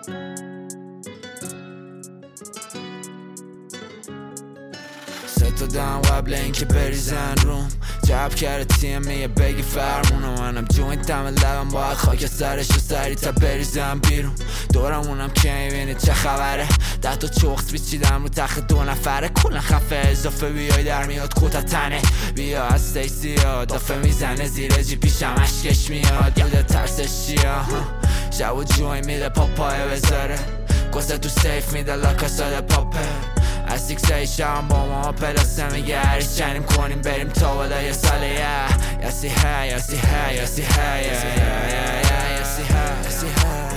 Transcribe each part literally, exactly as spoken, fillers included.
ستادم قبل اینکه بریزن روم، جب کرده تیم یه بگی فرمونم، منم جوین دم لبم باید خاک سرش رو سری تا بریزم بیرون. دورمونم که میبینی چه خبره، ده تا چخت بیچیدم رو تخت دو نفره، کلا خفه اضافه بیای در میاد کوتا تنه، بیا از سیسی ها دافه میزنه زیر جی پیشم اشکش میاد، بوده ترسش چیا شب و جوین میده پاپای بذاره، گسته تو سیف میده لاکاساد پاپه، از سیکس ایشم با ما پلاسه میگه هریش چنیم کنیم بریم تا بالا یه ساله یه یاسی ها یاسی ها یاسی ها یاسی ها یاسی ها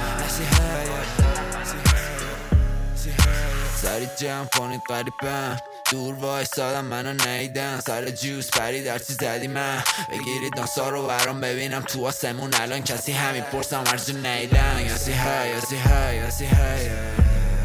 سری جمع کنید قریبم، دور وایسادم منو نیدن، سر جوز پری درچی زدی من، بگیرید ناسا رو برام ببینم تو آسمون الان کسی همین پرسم ارجو نیدن، یاسی ها یاسی ها یاسی ها.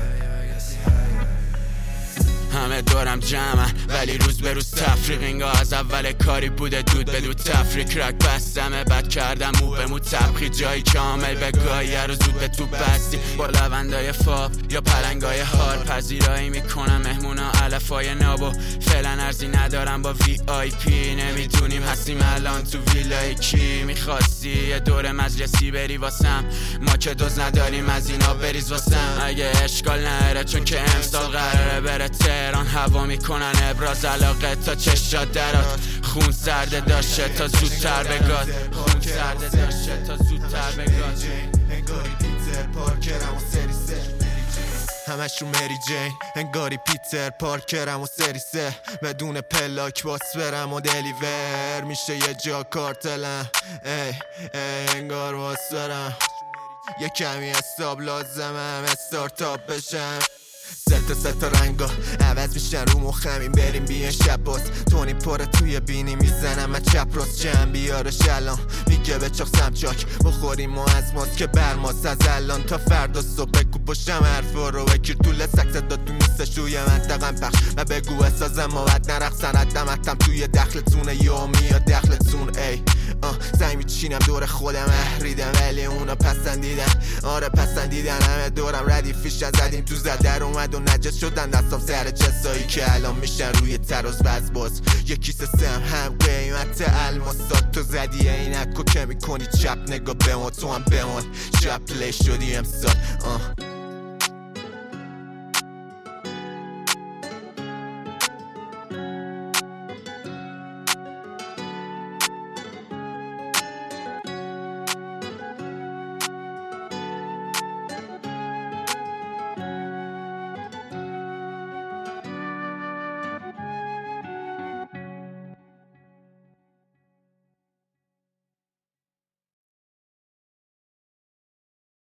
همه دورم جمعن ولی روز به روز تفریق، اینگاه از اول کاری بوده دود به دود تفریق، رک بستمه بد کردم مو به مو تبخی، جایی کامل به گاهی رو زود به تو بستی، با لوندای فاب یا پلنگای حال پذیرایی میکنم مهمونا علفای نابو، فعلا ارزی ندارم با وی آی پی، نمیدونیم هستیم الان تو ویلای کی، میخواستی یه دور مجلسی بری واسم، ما که دوز نداریم از اینا بریز واسم، اگه اشکال نره چون که امسال قراره بره تهران، هوا میکنن ابراز علاقه تا چشات درات، خون سرده داشته تا زودتر بگاد، خون سرده داشته تا زودتر بگاد، انگاری پیتر پارکرم و سری سه، همش رو مری جین انگاری پیتر پارکرم و سری سه، بدون پلاک باس برم و دلیور میشه یه جا کارتلم، ای ای انگار باس برم یه کمی حساب لازمم استارتاپ بشم، ستا ستا رنگا عوض میشن رو مخمین بریم بیان شب باز، تونی پاره توی بینی میزنم من چپ راست جمع بیارش الان میگه به چاق سمچاک بخوریم و از ماست که برماست، از الان تا فردا صبح بگو پشتم حرفا رو بکیر طول سکس داد تو نیستش روی منطقم پخش و بگو احسازم و بد نرقصن ردمتم توی دخلتونه یا میاد دخلتون، ای آه زنگ میچینم دور خودم احریدم ولی اونا پسندیدن، آره پسندیدن همه دورم ردیفیش زدیم تو زدر اومد و نجس شدن دستم سر جسایی که الان میشن روی تراز وز باز، یه کیسه سم هم قیمت الماسات، تو زدی اینکو که میکنی چپ نگاه به ما تو هم بمان شب پلی شدی امسال آه